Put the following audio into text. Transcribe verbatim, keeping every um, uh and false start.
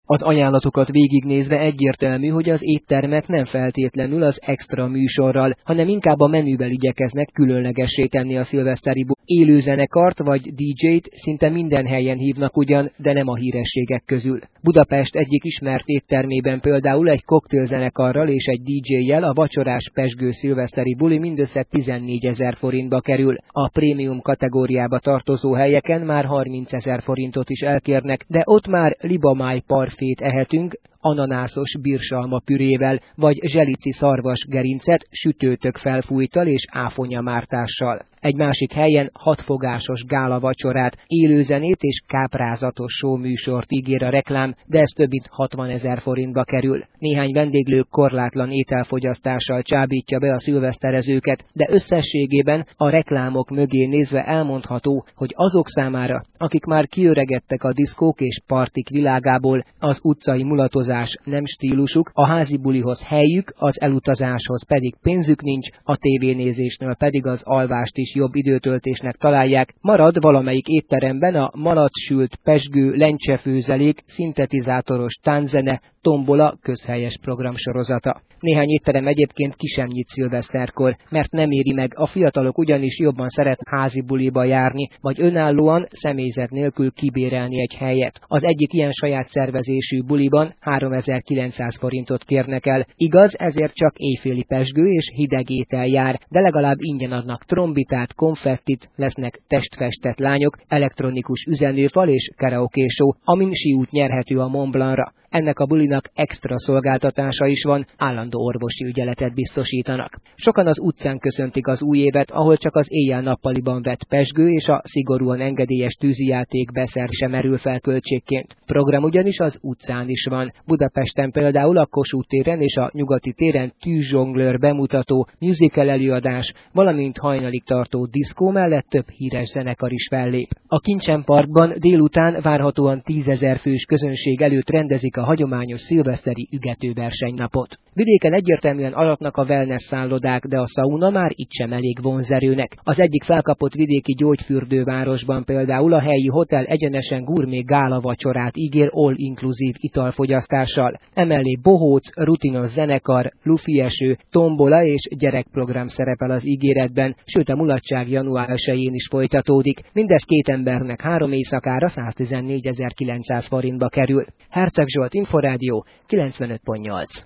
Az ajánlatokat végignézve egyértelmű, hogy az éttermek nem feltétlenül az extra műsorral, hanem inkább a menüvel igyekeznek különlegessé tenni a szilveszteri bulit. Élőzenekart vagy dé dzsét szinte minden helyen hívnak ugyan, de nem a hírességek közül. Budapest egyik ismert éttermében például egy koktélzenekarral és egy dé dzséjjel a vacsorás pezsgő szilveszteri buli mindössze tizennégyezer forintba kerül. A prémium kategóriába tartozó helyeken már harmincezer forintot is elkérnek, de ott már libamáj parfét ehetünk, ananászos birsalma pürével, vagy zselici szarvas gerincet sütőtök felfújttal és áfonyamártással. Egy másik helyen hatfogásos gála vacsorát, élőzenét és káprázatos showműsort ígér a reklám, de ez több mint hatvanezer forintba kerül. Néhány vendéglő korlátlan ételfogyasztással csábítja be a szilveszterezőket, de összességében a reklámok mögé nézve elmondható, hogy azok számára, akik már kiöregedtek a diszkók és partik világából, az utcai mulatozás nem stílusuk, a házi bulihoz helyük, az elutazáshoz pedig pénzük nincs, a tévénézésnél pedig az alvást is jobb időtöltésnek találják, marad valamelyik étteremben a malacsült pezsgő lencsefőzelék, szintetizátoros tánzene, tombola közhelyes programsorozata. Néhány étterem egyébként ki sem nyit szilveszterkor, mert nem éri meg, a fiatalok ugyanis jobban szeret házi buliba járni, vagy önállóan személyzet nélkül kibérelni egy helyet. Az egyik ilyen saját szervezésű buliban háromezer-kilencszáz forintot kérnek el. Igaz, ezért csak éjféli pezsgő és hideg étel jár, de legalább ingyen adnak trombitát, konfettit, lesznek testfestett lányok, elektronikus üzenőfal és karaoke show, amin síút nyerhető a Mont Blancra. Ennek a bulinak extra szolgáltatása is van, állandó orvosi ügyeletet biztosítanak. Sokan az utcán köszöntik az új évet, ahol csak az éjjel-nappaliban vett pezsgő és a szigorúan engedélyes tűzijáték beszer sem merül fel költségként. Program ugyanis az utcán is van. Budapesten például a Kossuth téren és a Nyugati téren tűzzsonglőr bemutató, musical előadás, valamint hajnalig tartó diszkó mellett több híres zenekar is fellép. A Kincsen Parkban délután várhatóan tízezer fős közönség előtt rendezik a hagyományos szilveszteri ügetőversenynapot. Vidéken egyértelműen aratnak a wellness szállodák, de a szauna már itt sem elég vonzerőnek. Az egyik felkapott vidéki gyógyfürdővárosban például a helyi hotel egyenesen gurmé gála vacsorát ígér all-inkluzív italfogyasztással. Emellé bohóc, rutinos zenekar, lufieső, tombola és gyerekprogram szerepel az ígéretben, sőt a mulatság január elsején is folytatódik. Mindez két embernek három éjszakára száztizennégyezer-kilencszáz forintba kerül. Herceg Zsolt, Inforádió, kilencvenöt pont nyolc.